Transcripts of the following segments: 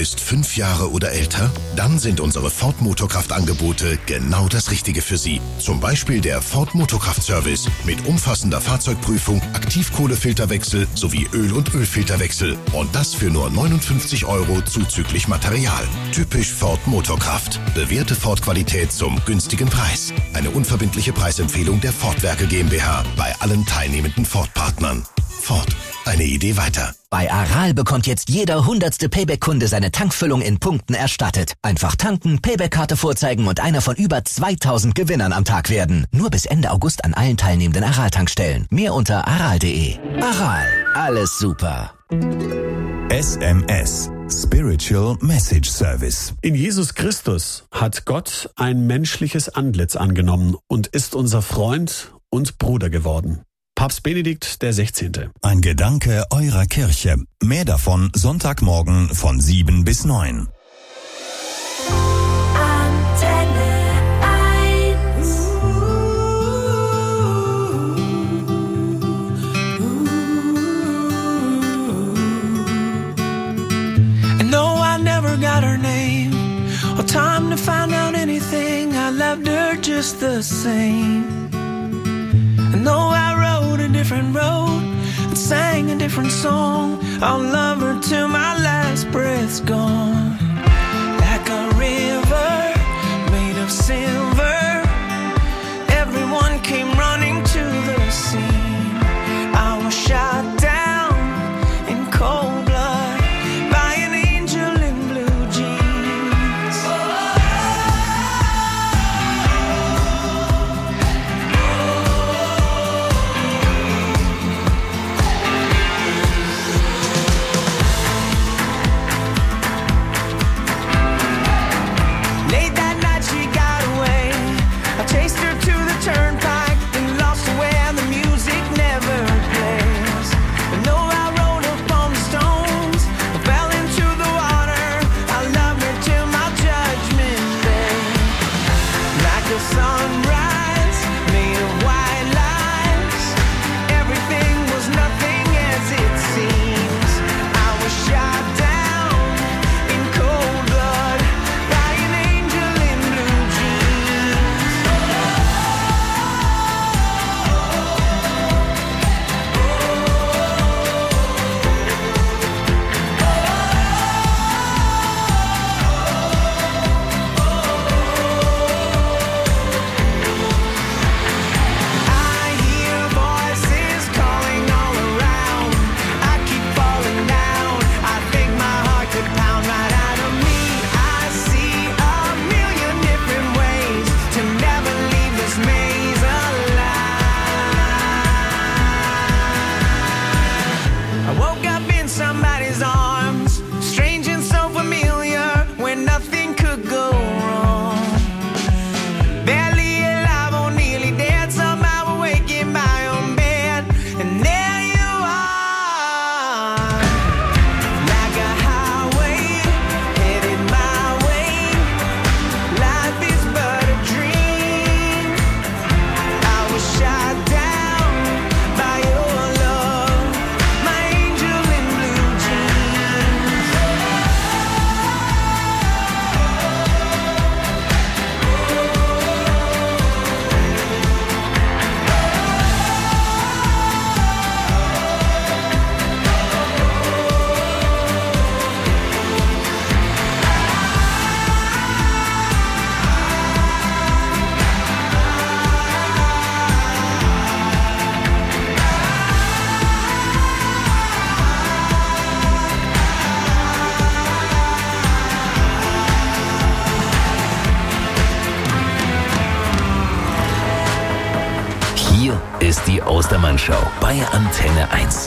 bist 5 Jahre oder älter? Dann sind unsere Ford Motorkraft-Angebote genau das Richtige für Sie. Zum Beispiel der Ford Motorkraft-Service mit umfassender Fahrzeugprüfung, Aktivkohlefilterwechsel sowie Öl- und Ölfilterwechsel. Und das für nur 59 € zuzüglich Material. Typisch Ford Motorkraft. Bewährte Ford-Qualität zum günstigen Preis. Eine unverbindliche Preisempfehlung der Ford-Werke GmbH bei allen teilnehmenden Ford-Partnern. Ford. Eine Idee weiter. Bei Aral bekommt jetzt jeder 100. Payback-Kunde seine Tankfüllung in Punkten erstattet. Einfach tanken, Payback-Karte vorzeigen und einer von über 2000 Gewinnern am Tag werden. Nur bis Ende August an allen teilnehmenden Aral-Tankstellen. Mehr unter aral.de. Aral. Alles super. SMS. Spiritual Message Service. In Jesus Christus hat Gott ein menschliches Antlitz angenommen und ist unser Freund und Bruder geworden. Papst Benedikt der 16. Ein Gedanke eurer Kirche. Mehr davon Sonntagmorgen von 7 bis 9. No, I never got her name or time to find out anything. I loved her just the same. And though I rode a different road and sang a different song, I'll love her till my last breath's gone. Like a river made of silver, everyone came running to the scene. I was shot down in cold blood by an angel in blue jeans. Late that night she got away. I chased her to the turnpike and lost her where the music never plays. But no, I rode upon the stones, I fell into the water. I loved her till my judgment day. Like a sunrise made of white lines, everything was nothing as it seems. I was shot down in cold blood by an angel in blue jeans. I hear voices calling all around. I keep falling down. I think my heart could pound right out of me. I see a million different ways to never leave this maze alive. I woke up in somebody's arms, strange and so familiar, where nothing could go wrong. Barely alive or nearly dead, somehow awake in my own bed, and there you are. Like a highway, headed my way. Life is but a dream. I was shot down by your love, my angel in blue jeans. Hier ist die Ostermann-Show bei Antenne 1.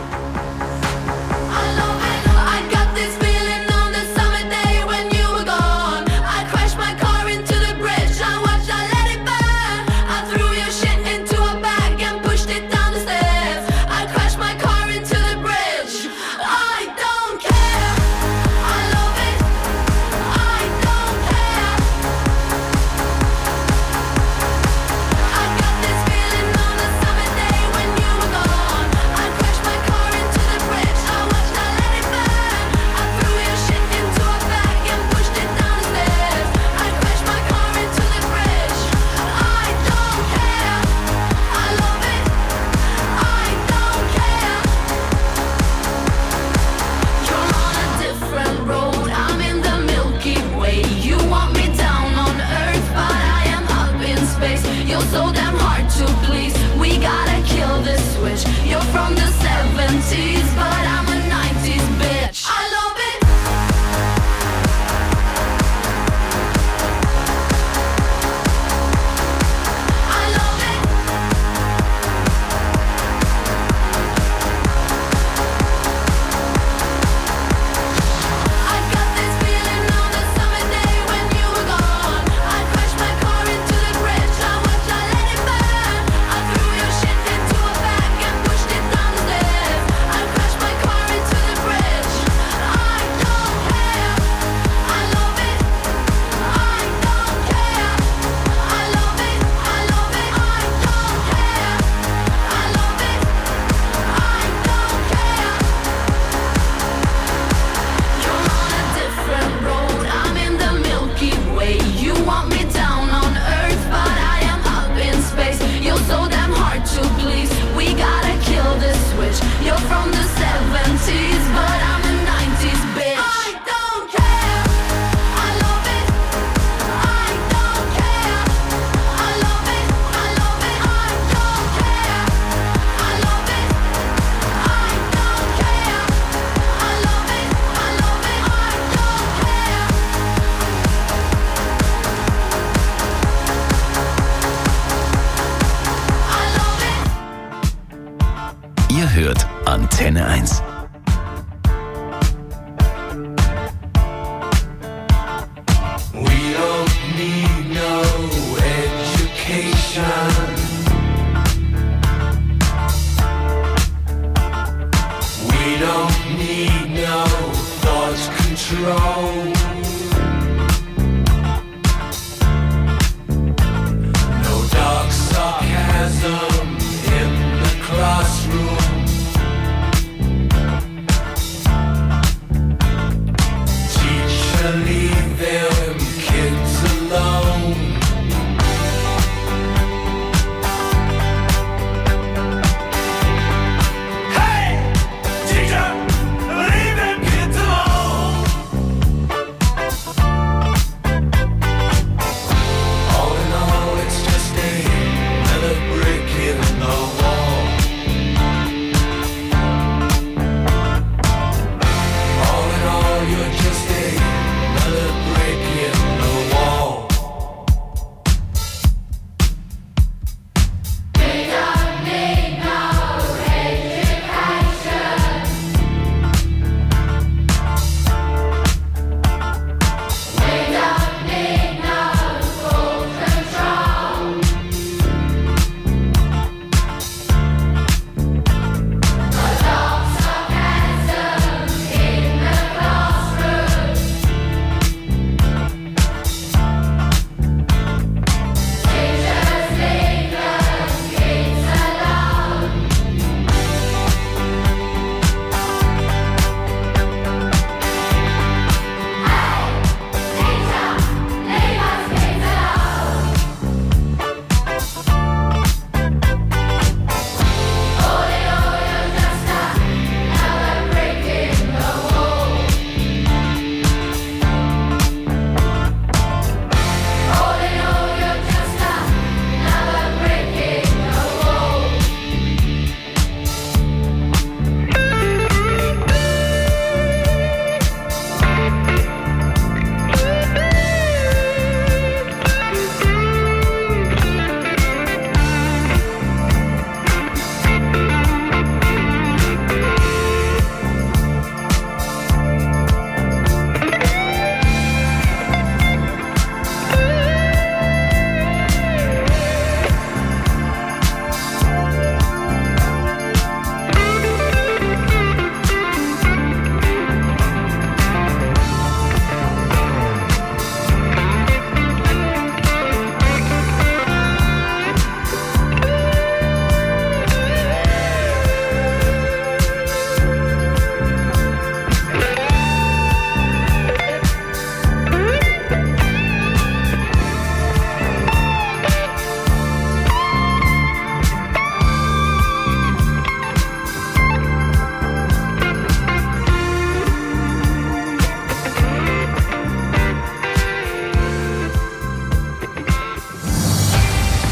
I got this feeling on the summer day when you were gone. I crashed my car into the bridge. I watched, I let it burn. I threw your shit into a bag and pushed it down the stairs. I crashed my car into the bridge. I don't care. I love it. I don't care. I got this feeling on the summer day when you were gone. I crashed You're so damn hard to please. We gotta kill this switch. You're from the 70s, but I'm a 90s bitch. I love it. I love it. I got this feeling on the summer day when you were gone. I crashed my car into the bridge. I watched, I let it burn. I threw your shit into a bag and pushed it down the stairs. I crashed my car into the bridge. I don't care. I love it. I don't care. I love it. I love it. I don't care. I love it. I don't care. You're on a different road. I'm in the Milky Way. You want me down on Earth, but I am up in space. You're so damn hard to please. We gotta kill this switch. You're from the 70s, but I'm a 90s bitch. I don't care. I love it. I don't care. I love it. I love it. I don't care. I love it. I don't care. I love it. I love it. I don't care. I love it. Ihr hört Antenne 1. We don't need no education. We don't need no thought control. No dark sarcasm in the classroom.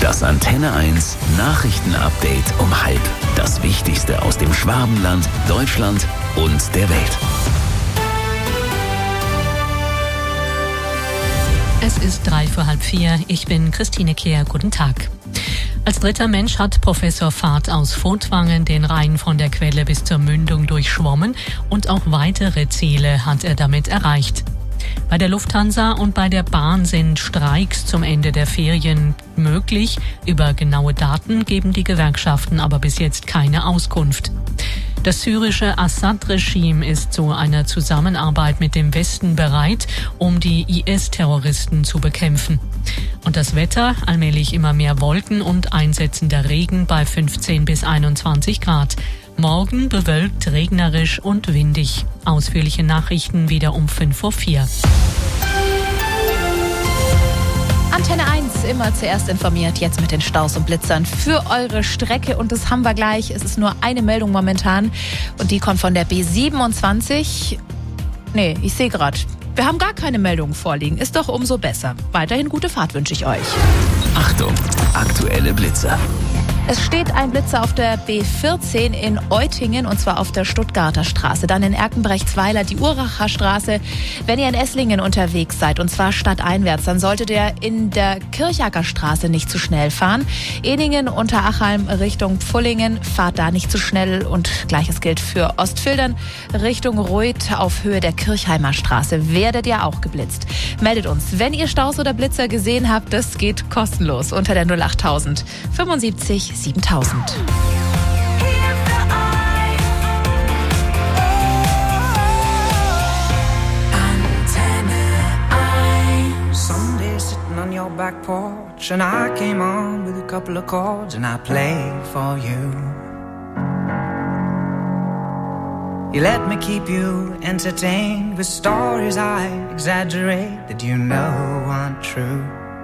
Das Antenne 1 Nachrichtenupdate um 12:30. Das Wichtigste aus dem Schwabenland, Deutschland und der Welt. Es ist 3:45. Ich bin Christine Kehr. Guten Tag. Als dritter Mensch hat Professor Fahrt aus Furtwangen den Rhein von der Quelle bis zur Mündung durchschwommen und auch weitere Ziele hat er damit erreicht. Bei der Lufthansa und bei der Bahn sind Streiks zum Ende der Ferien möglich. Über genaue Daten geben die Gewerkschaften aber bis jetzt keine Auskunft. Das syrische Assad-Regime ist zu einer Zusammenarbeit mit dem Westen bereit, um die IS-Terroristen zu bekämpfen. Und das Wetter, allmählich immer mehr Wolken und einsetzender Regen bei 15 bis 21 Grad. Morgen bewölkt, regnerisch und windig. Ausführliche Nachrichten wieder um 5:04 Uhr. Antenne 1, immer zuerst informiert, jetzt mit den Staus und Blitzern für eure Strecke. Und das haben wir gleich. Es ist nur eine Meldung momentan und die kommt von der B27. Nee, ich sehe gerade, wir haben gar keine Meldungen vorliegen. Ist doch umso besser. Weiterhin gute Fahrt wünsche ich euch. Achtung, aktuelle Blitzer. Es steht ein Blitzer auf der B14 in Eutingen und zwar auf der Stuttgarter Straße. Dann in Erkenbrechtsweiler die Uracher Straße. Wenn ihr in Esslingen unterwegs seid und zwar stadteinwärts, dann solltet ihr in der Kirchacker Straße nicht zu schnell fahren. Eningen, Unterachalm Richtung Pfullingen, fahrt da nicht zu schnell und Gleiches gilt für Ostfildern Richtung Ruit auf Höhe der Kirchheimer Straße. Werdet ihr auch geblitzt. Meldet uns, wenn ihr Staus oder Blitzer gesehen habt, das geht kostenlos unter der 08000 75 7000. Someday sitting on your back porch and I came on with a couple of chords and I played for you. You let me keep you entertained with stories I exaggerate that you know aren't true.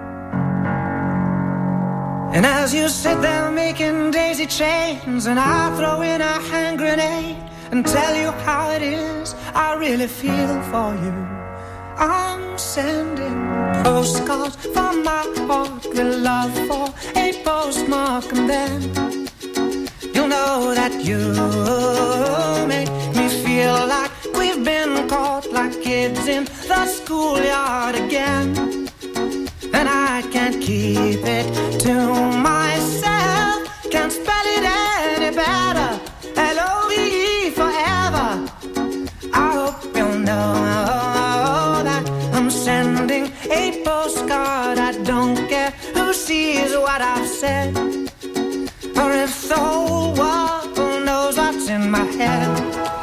And as you sit there making daisy chains and I throw in a hand grenade and tell you how it is, I really feel for you. I'm sending postcards from my heart with love for a postmark, and then you'll know that you make me feel like we've been caught like kids in the schoolyard again. And I can't keep it to myself, can't spell it any better, L-O-V-E forever. I hope you'll know that I'm sending a postcard. I don't care who sees what I've said, or if the whole world knows what's in my head.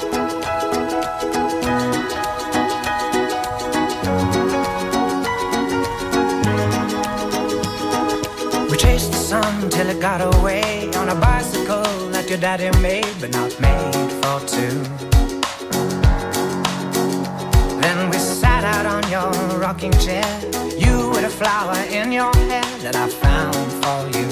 Till it got away on a bicycle that your daddy made, but not made for two. Then we sat out on your rocking chair, you with a flower in your hair that I found for you.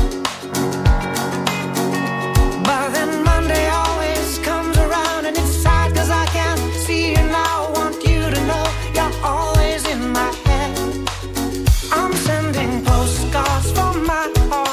But then Monday always comes around and it's sad 'cause I can't see you now. I want you to know you're always in my head. I'm sending postcards from my heart.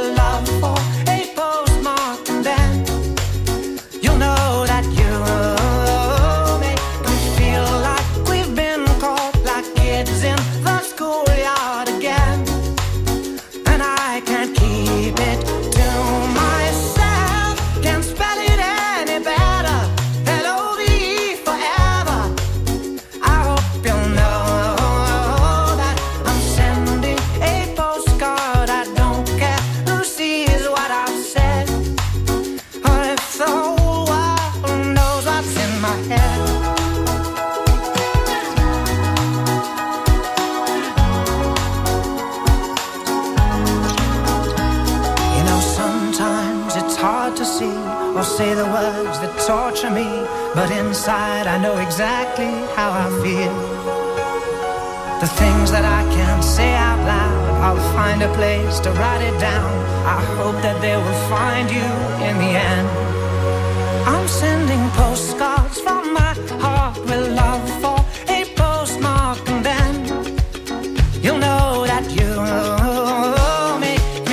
Say the words that torture me, but inside I know exactly how I feel. The things that I can't say out loud, I'll find a place to write it down. I hope that they will find you in the end. I'm sending postcards from my heart with love for a postmark, and then you'll know that you make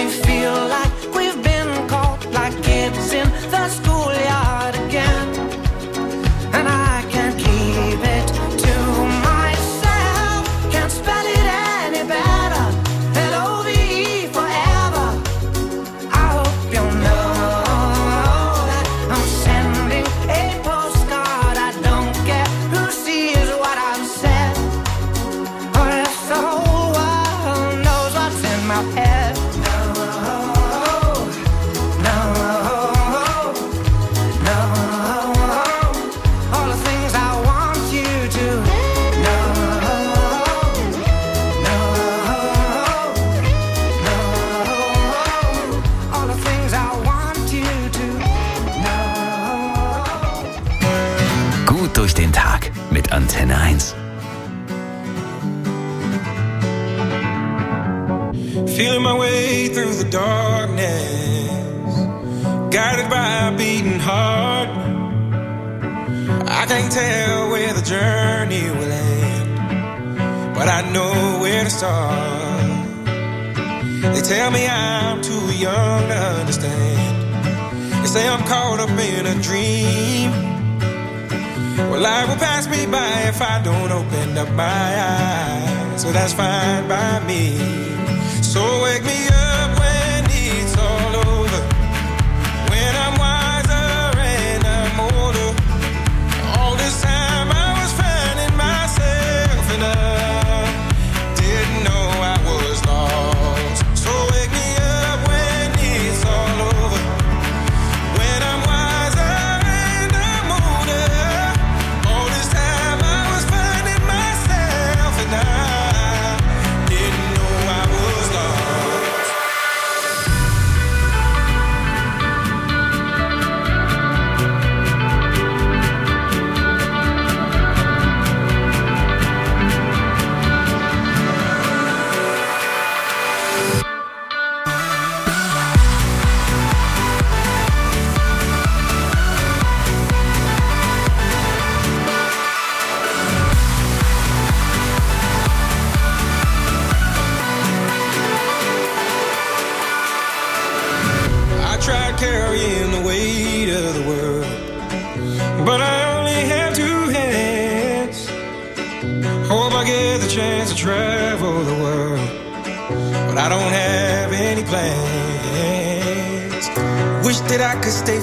feeling my way through the darkness, guided by a beating heart. I can't tell where the journey will end, but I know where to start. They tell me I'm too young to understand. They say I'm caught up in a dream. Well, life will pass me by if I don't open up my eyes, so that's fine by me. So wake me up when it's all over, when I'm wiser and I'm older. All this time I was finding myself and I didn't know I was lost. So wake me up when it's all over, when I'm wiser and I'm older. All this time I was finding myself and I didn't know I was lost. I tried carrying the weight of the world, but I only have two hands. Hope I get the chance to travel the world, but I don't have any plans. Wish that I could stay